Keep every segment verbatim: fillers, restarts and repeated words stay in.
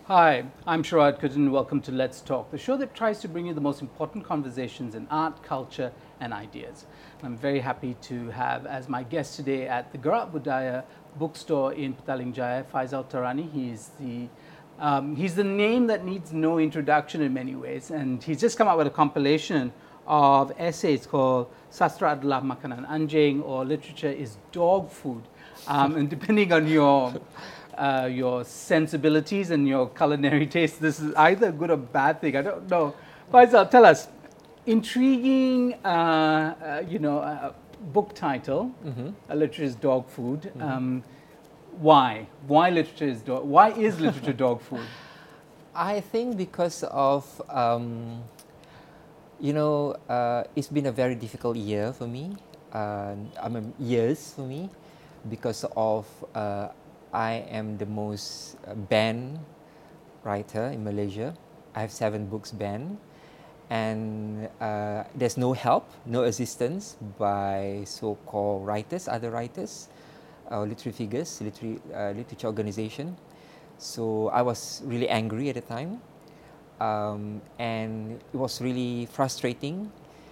Hi, I'm Sharad Kudin. Welcome to Let's Talk, the show that tries to bring you the most important conversations in art, culture, and ideas. I'm very happy to have as my guest today at the Gerak Budaya bookstore in Petaling Jaya, Faisal Tarani. He's the um, he's the name that needs no introduction in many ways, and he's just come out with a compilation of essays called Sastra Adalah Makanan Anjing, or Literature is Dog Food. Um, and depending on your uh, your sensibilities and your culinary taste, this is either a good or bad thing. I don't know. Faisal, tell us, intriguing, uh, uh, you know, uh, book title, Mm-hmm. uh, Literature is Dog Food. Mm-hmm. Um, why? Why literature is dog? Why is literature dog food? I think because of, um, you know, uh, it's been a very difficult year for me. Uh, I mean, years for me, because of uh, I am the most uh, banned writer in Malaysia. I have seven books banned, and uh, there's no help, no assistance by so-called writers, other writers, or literary figures, literary uh, literature organization. So I was really angry at the time, um, and it was really frustrating.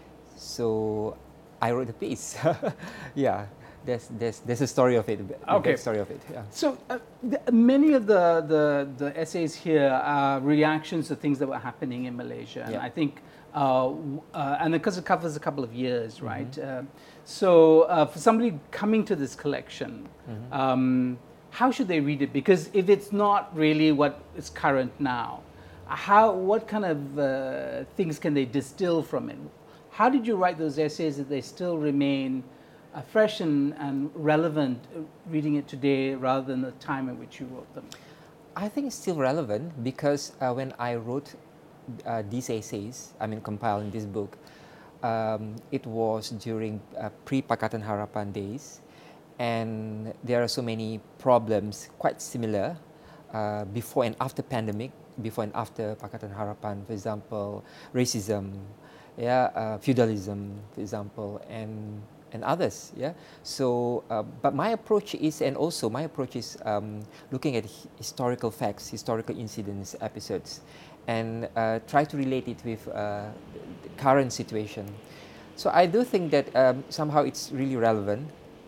So I wrote a piece. Yeah, there's there's there's a story of it. Okay. The story of it. Yeah. So uh, th- many of the, the, the essays here are reactions to things that were happening in Malaysia, and Yeah. I think, uh, w- uh, and because it covers a couple of years, right? Uh, so uh, for somebody coming to this collection, Mhm. um, how should they read it? Because if it's not really what is current now, how what kind of uh, things can they distill from it? How did you write those essays that they still remain uh, fresh and, and relevant uh, reading it today rather than the time at which you wrote them? I think it's still relevant because uh, when I wrote uh, these essays, I mean compiling this book, um, it was during uh, pre-Pakatan Harapan days, and there are so many problems quite similar uh, before and after pandemic, before and after Pakatan Harapan, for example, racism, yeah, uh, feudalism, for example, and and others, yeah. So, uh, but my approach is, and also my approach is um, looking at hi- historical facts, historical incidents, episodes, and uh, try to relate it with uh, the current situation. So I do think that um, somehow it's really relevant,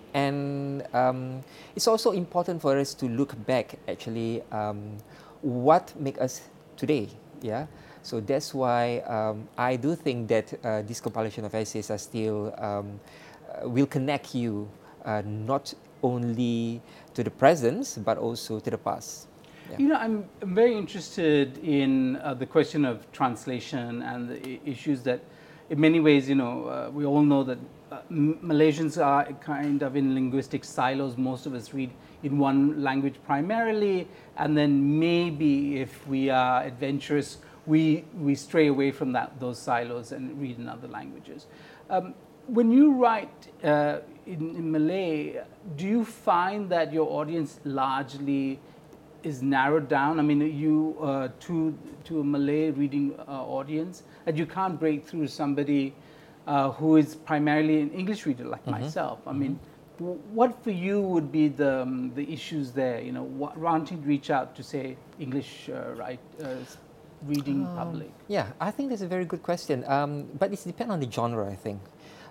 and um, it's also important for us to look back actually um, what make us today, yeah. So that's why um, I do think that uh, this compilation of essays are still um, uh, will connect you uh, not only to the present but also to the past. Yeah. You know, I'm I'm very interested in uh, the question of translation and the I- issues that, in many ways, you know, uh, we all know that uh, M- Malaysians are kind of in linguistic silos. Most of us read in one language primarily, and then maybe if we are adventurous, we we stray away from that those silos and read in other languages. Um, when you write uh, in, in Malay, do you find that your audience largely is narrowed down? I mean, you uh, to to a Malay reading uh, audience, and you can't break through somebody uh, who is primarily an English reader like Mhm. myself. I Mhm. mean, w- what for you would be the um, the issues there? You know, what, wanting to reach out to say English uh, right uh, s- reading Um, public. yeah, I think that's a very good question. Um, but it depends on the genre, I think.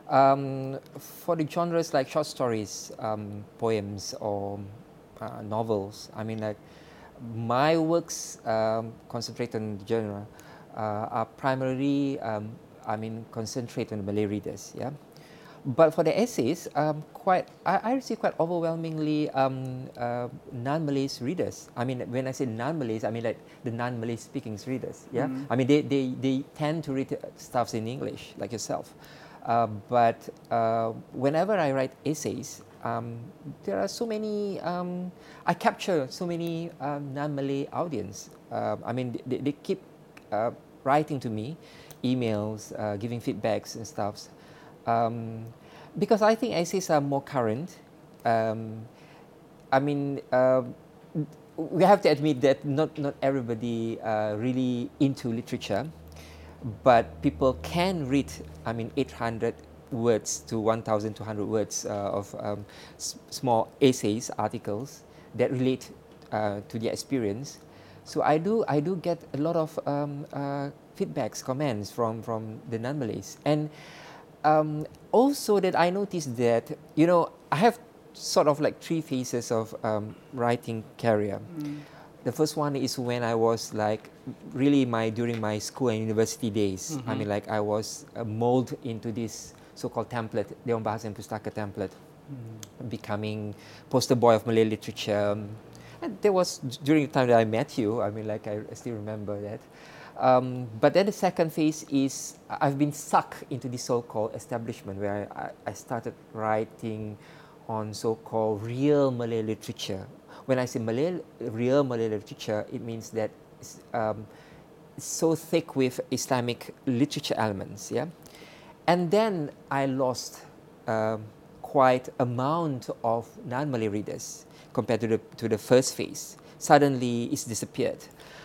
Um, for the genres like short stories, um, poems, or uh, novels, I mean, like my works um, concentrate on the genre uh, are primarily, um, I mean, concentrate on the Malay readers. Yeah. But for the essays, um, quite I, I receive quite overwhelmingly um, uh, non-Malays readers. I mean, when I say non-Malays, I mean like the non-Malay speaking readers. Yeah, Mhm. I mean they, they, they tend to read uh, stuffs in English, like yourself. Uh, but uh, whenever I write essays, um, there are so many. Um, I capture so many um, non-Malay audience. Uh, I mean, they, they keep uh, writing to me, emails, uh, giving feedbacks and stuffs. Um, because I think essays are more current. Um, I mean, uh, we have to admit that not, not everybody uh, really into literature, but people can read, I mean, eight hundred words to one thousand two hundred words uh, of um, s- small essays, articles that relate uh, to their experience. So I do I do get a lot of um, uh, feedbacks, comments from from the non-Malays, and um, also that I noticed that, you know, I have sort of like three phases of um, writing career. Mm. The first one is when I was like really my during my school and university days. Mm-hmm. I mean, like I was uh, molded into this so-called template, Dewan Bahasa and Pustaka template, Mm. becoming poster boy of Malay literature. And there was during the time that I met you. I mean, like I still remember that. Um, but then the second phase is I've been sucked into this so-called establishment where I, I started writing on so-called real Malay literature. When I say Malay, real Malay literature, it means that it's, um, it's so thick with Islamic literature elements, yeah. And then I lost um, quite amount of non-Malay readers compared to the to the first phase. Suddenly, it's disappeared.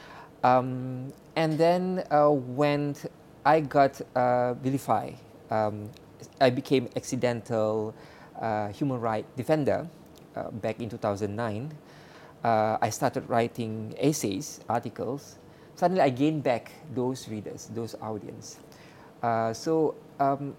Um, and then uh, when I got uh, Vilify, um, I became accidental uh, human rights defender uh, back in two thousand nine. Uh, I started writing essays, articles. Suddenly, I gained back those readers, those audience. Uh, so um,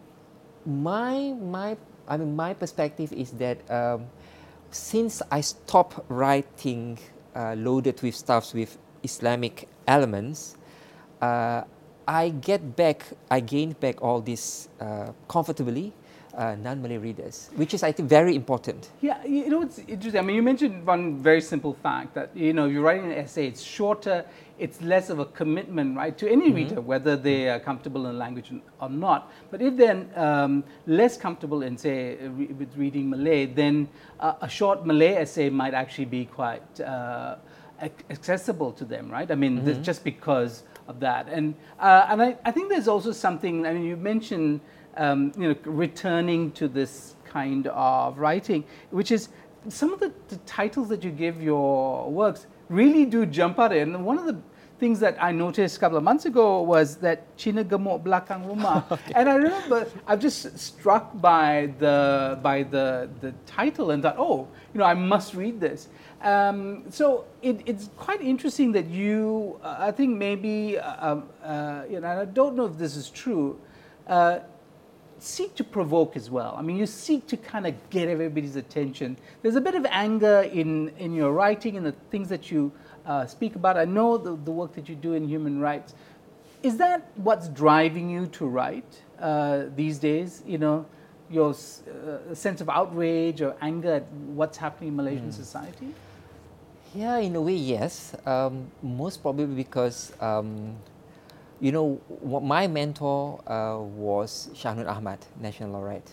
my my I mean my perspective is that um, since I stopped writing uh, loaded with stuffs with Islamic elements, uh, I get back, I gained back all this uh, comfortably. Uh, non-Malay readers, which is, I think, very important. Yeah, you know, it's interesting. I mean, you mentioned one very simple fact that, you know, you're writing an essay, it's shorter, it's less of a commitment, right, to any mm-hmm. reader, whether they are comfortable in language or not. But if they're um, less comfortable in, say, re- with reading Malay, then uh, a short Malay essay might actually be quite uh, accessible to them, right? I mean, mm-hmm. this, just because of that. And, uh, and I, I think there's also something, I mean, you mentioned, Um, you know, returning to this kind of writing, which is some of the, the titles that you give your works really do jump out. And one of the things that I noticed a couple of months ago was that Cina Gemuk Belakang Rumah. Okay. And I remember I'm just struck by the by the the title and thought, oh, you know, I must read this. Um, so it, it's quite interesting that you, uh, I think maybe, uh, uh, you know, and I don't know if this is true. Uh, seek to provoke as well. I mean, you seek to kind of get everybody's attention. There's a bit of anger in, in your writing and the things that you uh, speak about. I know the, the work that you do in human rights. Is that what's driving you to write uh, these days? You know, your uh, sense of outrage or anger at what's happening in Malaysian mm. society? Yeah, in a way, yes. Um, most probably because um, you know, my mentor uh, was Shah Nur Ahmad, National Laureate,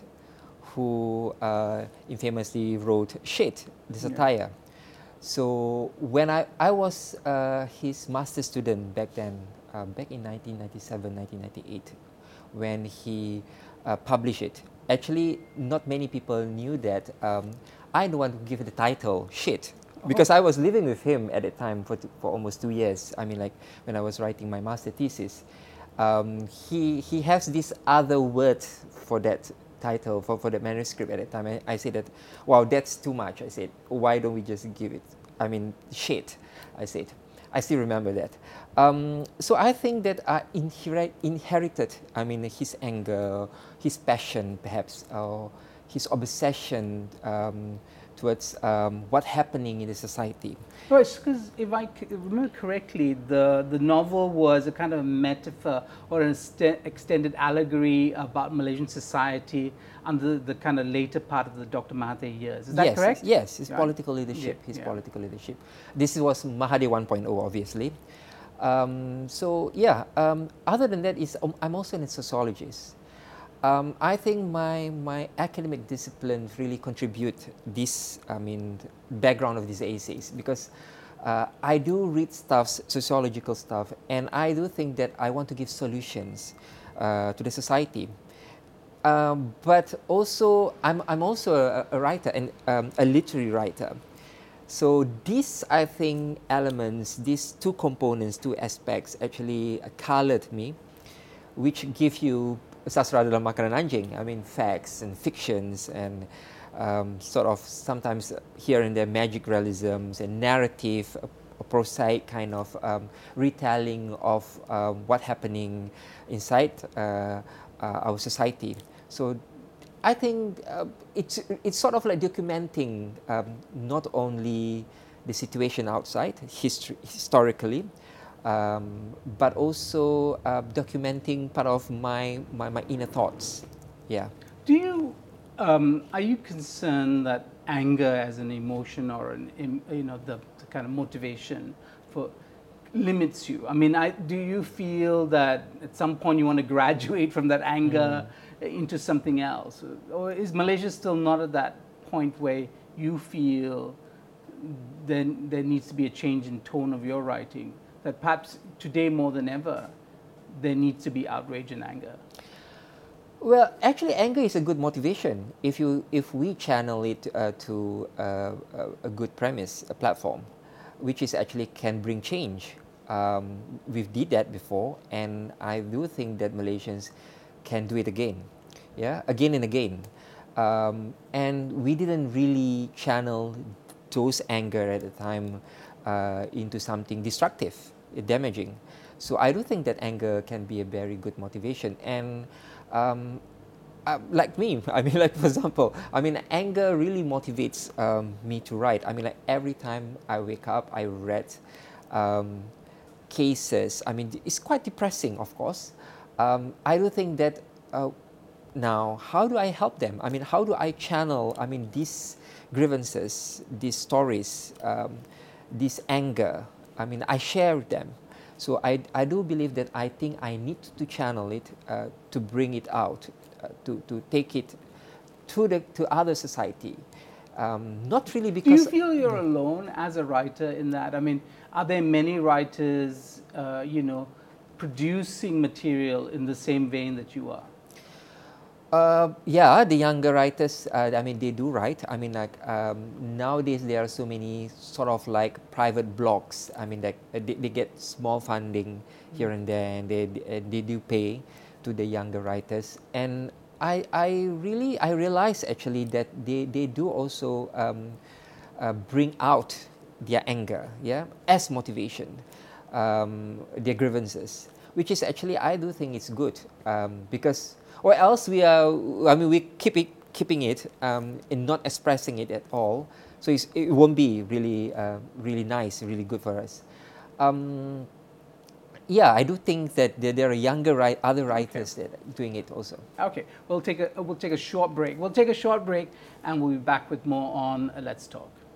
who uh, infamously wrote Shade, the satire. Yeah. So when I, I was uh, his master student back then, uh, back in nineteen ninety-seven, nineteen ninety-eight, when he uh, published it. Actually, not many people knew that um, I the one who gave the title Shade. Because I was living with him at the time for, for almost two years. I mean, like when I was writing my master thesis, um, he he has this other word for that title, for, for the manuscript at that time. I, I said that, wow, that's too much. I said, why don't we just give it, I mean, Shade, I said. I still remember that. Um, so I think that I inherit, inherited, I mean, his anger, his passion, perhaps, or his obsession um, towards um, what's happening in the society. Right, because if I remember correctly, the, the novel was a kind of metaphor or an extended allegory about Malaysian society under the kind of later part of the Doctor Mahathir years. Is that yes, correct? Yes, his right. political leadership. Yeah, his yeah. political leadership. This was Mahathir one point oh, obviously. Um, so yeah, um, other than that, is um, I'm also a sociologist. Um, I think my, my academic disciplines really contribute this, I mean, background of these essays, because uh, I do read stuff, sociological stuff, and I do think that I want to give solutions uh, to the society. Um, but also, I'm, I'm also a, a writer, and um, a literary writer. So these, I think, elements, these two components, two aspects actually colored me, which give you sastra dalam makanan anjing. I mean, facts and fictions and um, sort of sometimes here and there magic realisms and narrative prosaic kind of um, retelling of uh, what happening inside uh, uh, our society. So I think uh, it's it's sort of like documenting um, not only the situation outside history, historically, um, but also uh, documenting part of my, my my inner thoughts. Yeah. Do you um, are you concerned that anger as an emotion or an em- you know the, the kind of motivation for limits you? I mean, I, do you feel that at some point you want to graduate from that anger mm. into something else, or is Malaysia still not at that point where you feel then there needs to be a change in tone of your writing? That perhaps today more than ever there needs to be outrage and anger. Well, actually, anger is a good motivation if you if we channel it uh, to uh, a, a good premise, a platform, which is actually can bring change. Um, we've did that before, and I do think that Malaysians can do it again, yeah, again and again. Um, and we didn't really channel those anger at the time uh, into something destructive, damaging. So I do think that anger can be a very good motivation. And um, uh, like me, I mean, like for example, I mean, anger really motivates um, me to write. I mean, like every time I wake up, I read um, cases. I mean, it's quite depressing, of course. Um, I do think that uh, now, how do I help them? I mean, how do I channel, I mean, these grievances, these stories, um, this anger? I mean, I share them. So I, I do believe that I think I need to channel it uh, to bring it out, uh, to, to take it to the to other society. Um, not really because... Do you feel you're alone as a writer in that? I mean, are there many writers, uh, you know, producing material in the same vein that you are? Uh, yeah, the younger writers, uh, I mean, they do write. I mean, like, um, nowadays there are so many sort of like private blogs. I mean, like, they, they get small funding here and there, and they, they, they do pay to the younger writers. And I, I really, I realize actually that they, they do also um, uh, bring out their anger, yeah, as motivation, um, their grievances, which is actually, I do think it's good, um, because or else we are, I mean, we keep it, keeping it um, and not expressing it at all. So it's, it won't be really, uh, really nice, really good for us. Um, yeah, I do think that there, there are younger write, other writers okay. that are doing it also. Okay, we'll take a we'll take a short break. We'll take a short break, and we'll be back with more on uh, Let's Talk.